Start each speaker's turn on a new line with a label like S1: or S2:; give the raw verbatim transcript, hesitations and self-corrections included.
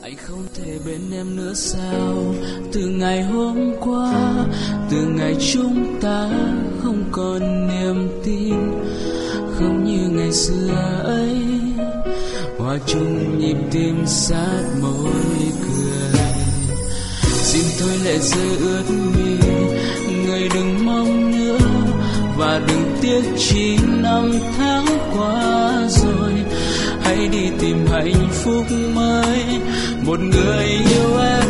S1: Anh không thể bên em nữa sao? Từ ngày hôm qua, từ ngày chúng ta không còn niềm tin, không như ngày xưa ấy, hòa chung nhịp tim sát môi cười. Xin thôi lệ rơi ướt mi, người đừng mong nữa và đừng tiếc chỉ năm tháng qua rồi. Hãy đi tìm hạnh phúc mới, một người yêu em